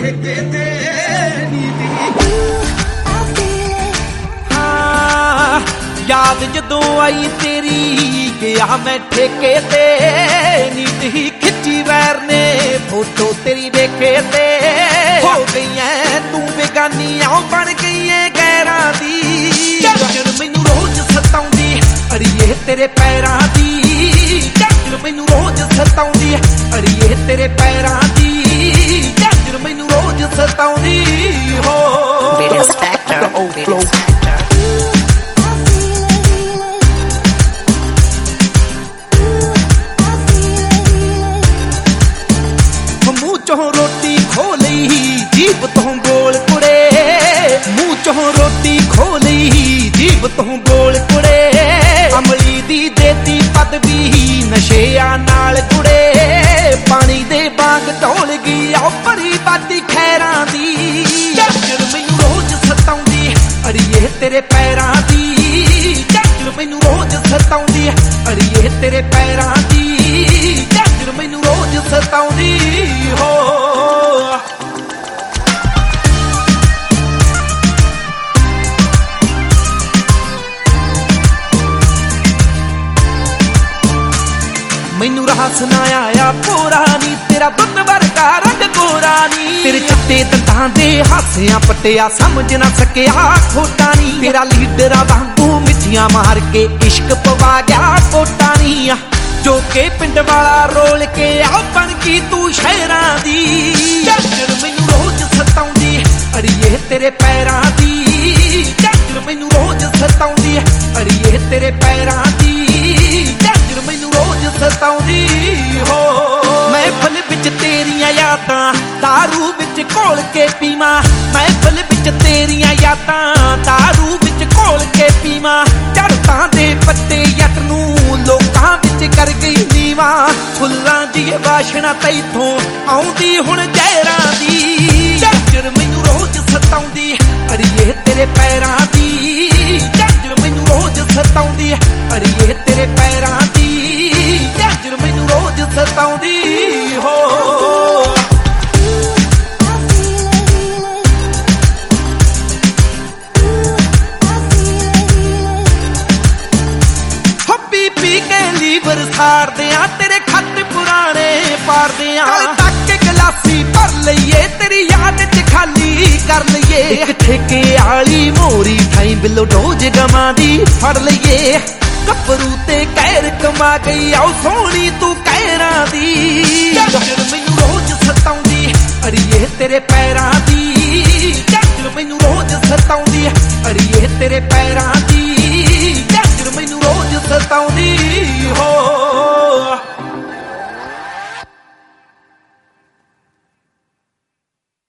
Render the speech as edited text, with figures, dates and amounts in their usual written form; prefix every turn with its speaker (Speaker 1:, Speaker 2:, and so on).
Speaker 1: ठेके ते नींद याद जदों आई तेरी गया मैं ठेके ते नींद ही खिंची वैर ने फोटो तेरी वेखे ते हो गई है तू बेगानी आओ बन गई है गैरां दी मैनू रोज सताउंदी अड़िए तेरे पैरां दी मैनू रोज सताउंदी अड़िए तेरे पैरां दी मैनू रोज सताउंदी हो मुँह चों रोटी खो लई जीभ तो बोल कुड़े मुँह चों रोटी खो लई जीभ तो बोल कुड़े अमली दी देती पदवी नशेया नाल कुड़े पानी दे बांग ढोल गई आओ भरी बाती खैरां दी मैनू रोज सताउंदी अड़िए तेरे पैरां दी मैनू रोज सताउंदी अड़िए तेरे पैरां दी मैनू रोज सताउंदी हो मैनू राह सुनाया आ पूरा नी तेरा दुध वर्गा रंग गोरा नी तेरे चिट्टे दंदां दे हासियां पट्टिया समझ ना सकिया खोटा नी तेरा लीडरा वांगू मिठियां मार के इश्क पवा गया कोटा नी जो के पिंड वाला रोल के आ बन की तू शहरां दी मैनू रोज सताउंदी अड़िए तेरे पैरां दी मैनू रोज सताउंदी अड़िए तेरे पैरां दी मैनू रोज सताउंदी हो महफिल विच तेरियां यादां दारू विच घोल के पीवां महफिल विच तेरियां यादां दारू विच घोल के पीवां झड़तां दे पत्ते जट नूं लोकां विच कर गई नीवां फुल्लां दी वाशना तैथों आउंदी हुण जहरां दी मैनू रोज सताउंदी अड़िए तेरे पैरां दी मैनू रोज सताउंदी अड़िए तेरे पैरां दी मैनू रोज सताउंदी हो पी के लीवर सार दिया तेरे खत पुराने पार दिया तक गलासी भर लईए तेरी याद च खाली कर लईए एक ठेके आली मोरी थाई बिलो डोज गमा दी फड़ लईए कपरू ते कैर कमा गई आओ सोनी तू कैरां दी मैनू रोज सताउंदी अड़िए तेरे पैरां दी मैनू रोज सताउंदी अड़िए तेरे पैरां दी मैनू रोज सताउंदी